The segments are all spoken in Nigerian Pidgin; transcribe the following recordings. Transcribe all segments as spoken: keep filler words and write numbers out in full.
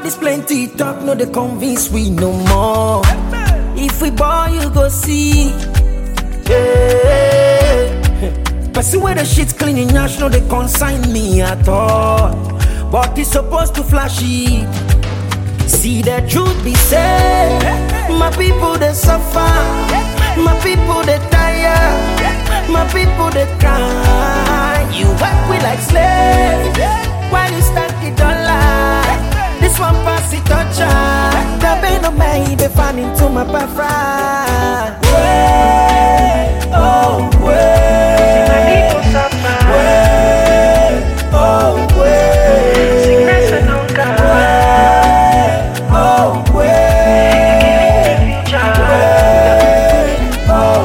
this plenty talk, no they convince we no more. If we ball, you go see. Yeah. Person where the shit's cleaning, yash, no they consign me at all. But it's supposed to flash it. See the truth be said. My people they suffer. My people they tire. My people they cry. You work with like slaves while you stack the dollar. This one pass it toucher. The pain of me be fan into my parfra. Way, oh way. My people suffer. Way, oh way. Sickness and hunger. Way, oh way. Way, oh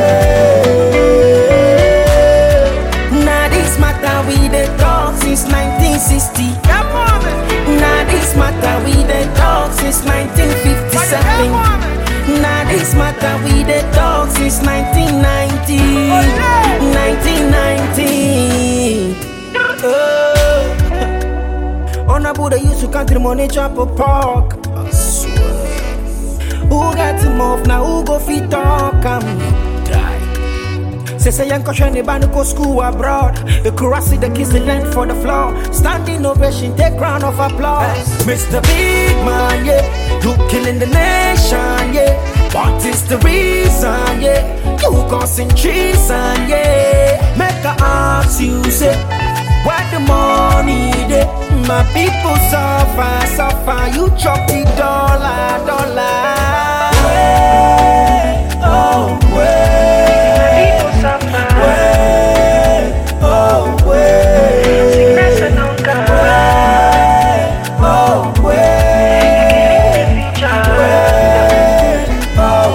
way. Now this matter we dey talk since nineteen sixty. Now this matter we dey talk since nineteen fifty-seven. Now this matter we dey talk since nineteen ninety. nineteen ninety. Oh. On a Buddha used to country money chop a pork. I swear. Who got him off now? Who go fit talk? I'm die. Say say young caution the band go school abroad. The curiosity the kids the land for the floor. Standing ovation, take round of applause. Mister Big Man, yeah, you killing the nation, yeah. What is the reason, yeah? You causing treason, yeah. Make a ask you, say, where the money, dey? My people suffer, suffer. You chop the dollar, dollar. Way, oh, way. Way, oh way. Sickness and hunger. Way, oh way. Way, oh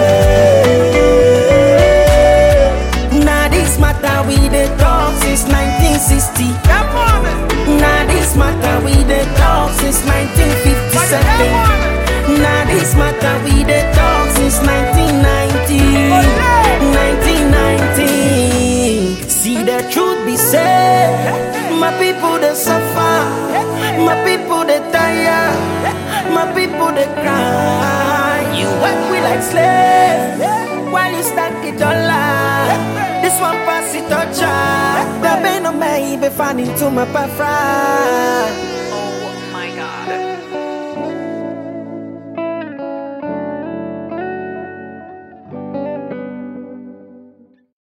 way. Now this matter we dey talk since nineteen sixty. Now this matter we dey talk since nineteen fifty-seven. Now this matter we dey talk since nineteen ninety. nineteen ninety. See the truth be said. My people they suffer. My people they tire. My people they cry. You work with like slaves while you stack the dollar. This one pass it toucher. The pain of me be fan into my parfra.